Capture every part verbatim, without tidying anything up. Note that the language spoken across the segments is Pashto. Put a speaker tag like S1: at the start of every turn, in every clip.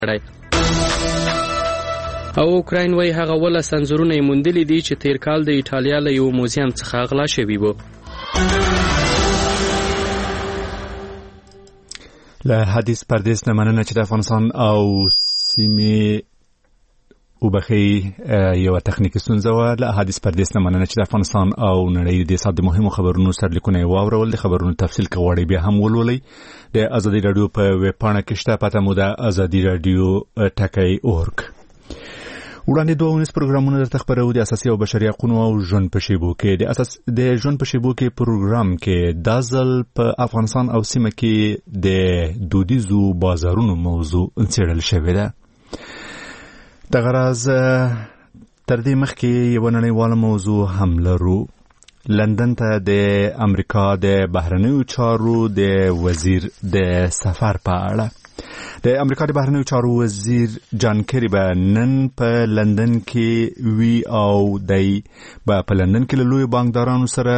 S1: او اوکراین وای هغه ول سنزورونه موندلې دي چې تیر کال د ایټالیا له یو موزیم څخه غلا شوی وو.
S2: له حدیث پردیس نه مننه چې د افغانستان او سیمې وبخي یو تخنیکی ستونزه و. له حدیث پردیس نه مننه چې د افغانستان او نړۍ د سات مهمو خبرونو سرلیکونه واورول. د خبرونو تفصیل کوړی بیا هم ولولئ. د ازادي رادیو په ویب پاڼه کې شته، پته مو ده ازادي رادیو ټکی اورګ. وړاندې دوه ونیس پروګرامونه درته خبرو د اساسي او بشري حقوقو او ژوند په شیبو کې. د اساس د ژوند په شیبو کې پروګرام کې د ځل په افغانستان او سیمه کې د دودیزو بازارونو موضوع څېړل شوې ده. د غراز تر دې مخکې یو نړیواله موضوع هم لرو. لندن ته د امریکا د بهرنیو چارو د وزیر د سفر په اړه. د امریکا د بهرنیو چارو وزیر جان کری به نن په لندن کې وی او دای به په لندن کې له لوی بانکدارانو سره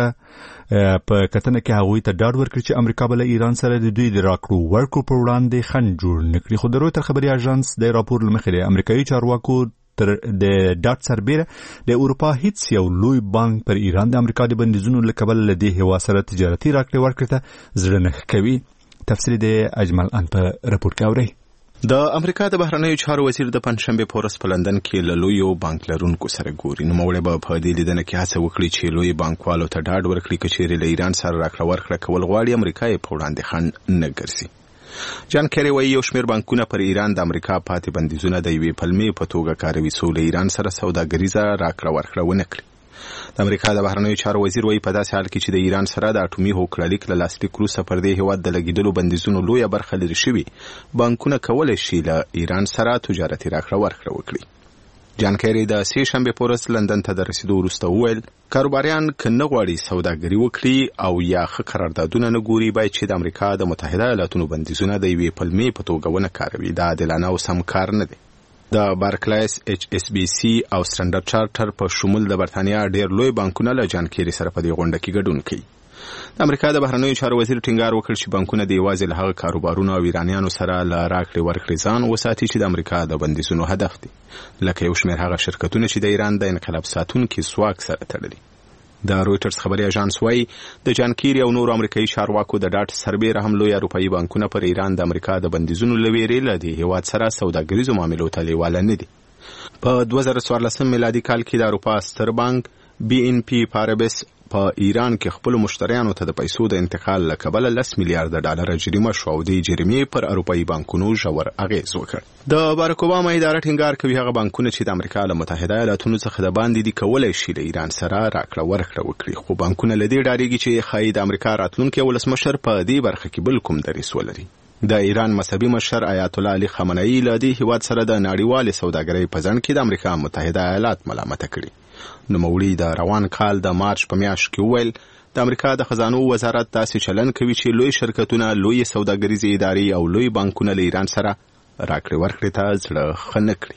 S2: په کتنه کې هغوی ته ډاډ ورکړي چې امریکا به له ایران سره د دوی د راکړو ورکړو په وړاندې خنډ جوړ نه کړي. خو د رویټر خبري اژانس د راپور له مخې د امریکایي چارواکو تر د ډاټ سربیره د اروپا هیڅ یو لوی بانک پر ایران د امریکا د بندیزونو له کبله له دې هیواد سره تجارتي راکړې ورکړې ته زړه نه کوي. تفصیل د اجمل ان په راپور کې اورئ.
S3: د امریکا د بهرنیو چارو وزیر د پنځشنبه په ورځ په لندن کې له لویو بانک لرونکو سره ګوري. نو موږ به په دې لیدنه کې هڅه وکړي چې لوی بانکوالو ته ډاډ ورکړي چې چیرې له ایران سره راکړه ورکړه کول غواړي امریکا یې په وړاندې خنډ نه ګرځي. جان کری وایي یو شمېر بانکونه پر ایران د امریکا پاتې بندیزونه د یوې پلمې په توګه کاروي څو له ایران سره سوداګریزه راکړه ورکړه ونه کړي. د امریکا د بهرنیو چارو وزیر وایي په داسې حال کې چې د ایران سره د اټومي هوکړلیک له لاسلیک وروسته پر دې هیواد د لګېدلو بندیزونو لویه برخه لرې شوي، بانکونه کولی شي له ایران سره تجارتي راکړه ورکړه وکړي. جان کری د سې شنبې په ورځ لندن ته د رسیدو وروسته وویل کاروباریان که نه غواړي سوداګري وکړي او یا ښه قراردادونه نه ګوري، باید چې د امریکا د متحده ایالاتو بندیزونه د یوې پلمې په توګه ونه کاروي. دا عادلانه او سم کار نه دی. د بارکلیس ایچ اس بی سی او سټنډرډ چارټر په شمول د برتانیا ډېر لوی بانکونه له جان کیری سره په دې غونډه کې ګډون کوي. د امریکا د بهرنیو چارو وزیر ټینګار وکړ چې بانکونه د یوازې له هغه کاروبارونو او ایرانیانو سره له راکړې ورکړې ځان وساتي چې د امریکا د بندیزونو هدف دي، لکه یو شمېر هغه شرکتونه چې د ایران د انقلاب ساتونکي سواک سره تړلي. د رویټرز خبري اژانس وایي د جان کیری او نور امریکایي چارواکو د ډاټ سربیره هم لوی اروپایي بانکونه پر ایران د امریکا د بندیزونو له ویرې له دې هیواد سره سوداګریزو معاملو ته لیواله نه دي. په دوه زره څوارلسم میلادي کال کې د اروپا ستر بانک بی ان پی پاربس په ایران کې خپل مشتریانو ته د پیسو د انتقال له کبله لس میلیارډ ډالر جریمه شو او د جریمې پر اروپایي بانکونو ژور اغیز وکړ. د باراک اوباما اداره ټینګار کوي هغه بانکونه چې د امریکا له متحده ایالاتونو څخه د باندې دي کولای شي له ایران سره راکړه ورکړه وکړي، خو بانکونه له دې ډاریږي چې ښایي د امریکا راتلونکي ولسمشر په دې برخه کې بل کوم دریځ ولري. د ایران مذهبي مشر آیت الله علي خامنه‌ای له دې هیواد سره د نړیوالې سوداګرۍ په ځنډ کې د امریکا متحده ایالات ملامت کړي. نوموړي د روان کال د مارچ په میاشت کې وویل د امریکا د خزانو وزارت داسې چلن کوي چې لوی شرکتونه، لوی سوداګریزې ادارې او لوی بانکونه له ایران سره راکړې ورکړې ته زړه ښه نه کړي.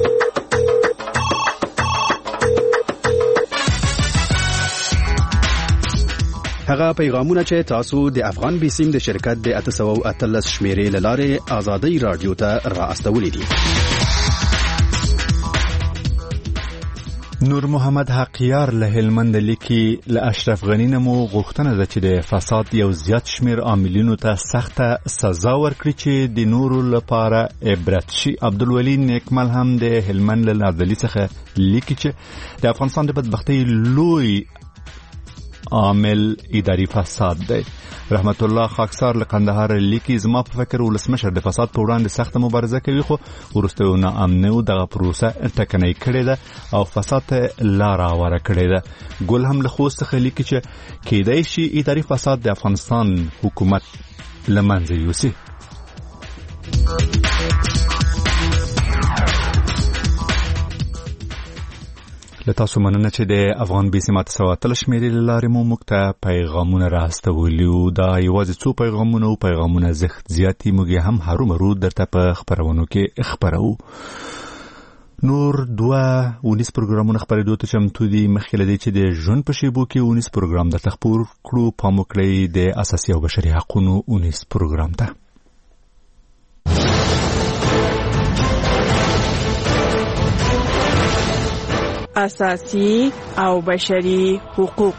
S4: هغه پیغامونه چې تاسو د افغان بیسیم د شرکت د اته سوه او اتلس شمیرې له لارې ازادي رادیو ته را استولې دي.
S2: نور محمد حقیار له هلمند لیکي له اشرف غنی نمو غوښتنه ده چې د فساد یو زیات شمیر عاملینو ته سخته سزا ورکړي چې د نورو لپاره عبرت شي. عبدالولي نیکمل هم د هلمند له نازلي څخه لیکي چې د افغانستان د بدبختۍ لوی عامل اداري فساد دی. رحمت الله خاکسار له قندهار لیکي زما په فکر ولسمشر د فساد په وړاندې سخته مبارزه کوي، خو وروسته ناامنۍ او دغه پروسه ټکنۍ کړې ده او فساد ته لار هواره کړې ده. ګل هم له خوست څخه لیکي چې کېدای شي اداري فساد د افغانستان حکومت له منځه یوسي. لتاسو مننه چې د افغان بیسیمات سواتل شمیرې لارې مو موږ ته پیغامونه راستولي او دا یوازې څو پیغامونه او پیغامونه زخت زیاتی موږ هم هرومرو درته په خبرونو کې خبرو. نور دوه ونیس پروګرامونه خبرېدو ته چمتو دي. مخکې له دې چې د ژوند په شیبو کې ونیس پروګرام درته خپور کړو، پام وکړئ د اساسي او بشري حقوقو ونیس پروګرام ته.
S5: اساسي او بشري حقوق.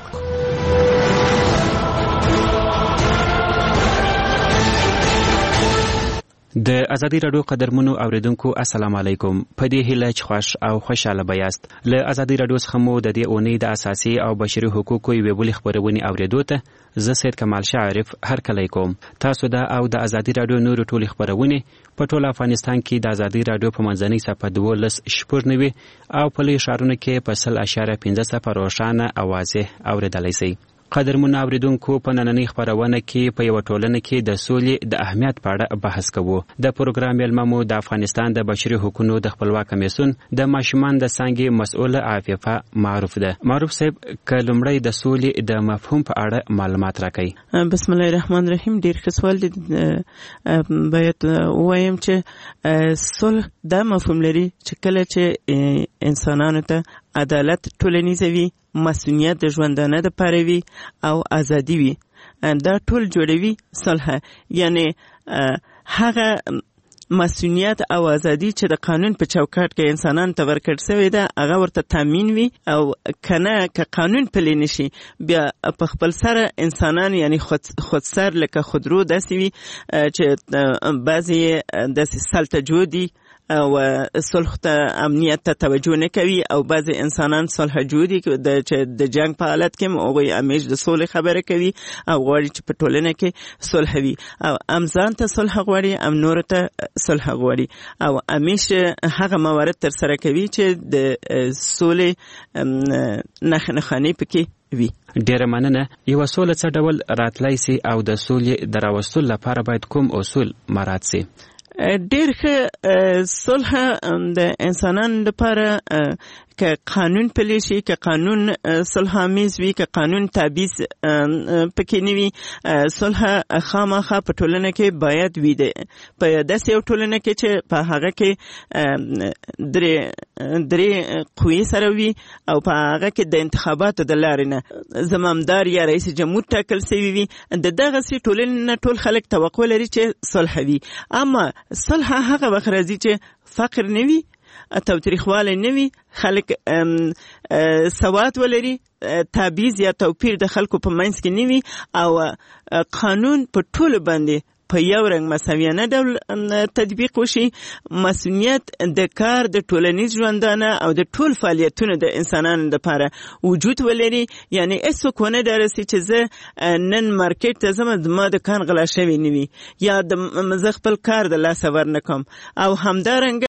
S6: د ازادي رادیو قدرمنو اوریدونکو السلام علیکم. په دې هیله چې خوش او خوشاله بیاست. له ازادي رادیو څخه مو د دې اونۍ د اساسي او بشري حقوقو یوې بلې خبرونې اوریدو ته زه سید کمال شاعرف هرکلی کوم. تاسو دا او د ازادي رادیو نورو ټولې خبرونې په ټول افغانستان کې د ازادي رادیو په منځنۍ صفحه دولس شپږ نوي او په لوی ښارونو کې په سل اشاریه پنځه صفر روښانه او واضح اوریدلی شئ. قدرمنو اوریدونکو په نننۍ خبرونه کې په یو ټولنه کې د سولې د اهمیت په اړه بحث کوو. د پروګرام مېلمه مو د افغانستان د بشري حقوقو د خپلواک کمیسیون د ماشومان د څانګې مسؤله عفیفه معروف ده. معروف صاحب که لومړی د سولې د مفهوم په اړه معلومات راکړئ.
S5: بسم الله الرحمن الرحیم. ډیر ښه سوال دی. باید ووایم چې صلح دا مفهوم لري چې کله چې انسانانو ته عدالت ټولنیزه وي، مسؤلیت د ژوندانه د پاره وي او ازادي وي، دا ټول جوړوي صلح. یعنی هغه مسؤلیت او ازادي چې د قانون په چوکاټ کې انسانان ته ورکړل شوی ده هغه ورته تامین وي، او کنه که قانون پلی نشي بیا په خپل سره انسانان یعنی خود خودسر لکه خودرو داسې وي چې بعضی داسې سلطجو دي او صلح ته امنیت ته توجه نه کوي، او بعضی انسانان صلح جوړي چې د جنگ په حالت کې هغوی همیش د صلح خبره کوي او غواړي چې په ټولنه کې صلح وي، او ام ځان ته صلح غواړي ام نور ته صلح غواړي، او همیش هغه موارد تر سره کوي چې د صلح نښه نښانې پکې وي.
S6: ډیره مننه. یو سوله څه ډول راتلی سي او د سولې د راوستلو لپاره باید کوم اصول مراعات سي؟
S5: ډیر ښه صلح د انسانانو لپاره که قانون پلی شي، که قانون صلح آمیز وي، که قانون تبعیض پکې نه وي، صلح خامخا په ټولنه کې باید وي. په داسې یو ټولنه کې چې په هغه کې درې درې قوې سره وي او په هغه کې د انتخاباتو د لارې نه زمامدار یا رئیس جمهور ټاکل شوی وي، د دغسې ټولنې نه ټول خلک توقع لري چې صلح وي. اما صلح هغه وخت راځي چې فقر نه وي، تاوتریخوالی نه وي، خلک سواد ولري، تبعیض یا توپیر د خلکو په منځ کې نه وي، او قانون په ټولو باندې په یو رنګ مساویانه ډول تطبیق وشي. مسؤلیت د کار د ټولنیز ژوندانه او د ټول فعالیتونو د انسانانو لپاره وجود ولري. یعنی هیڅوک ونه درسي چې زه نن مارکیټ ته ځم زما دکان غلا شوی نه وي، یا زه خپل کار د لاسه ورنکړم، او همدارنګه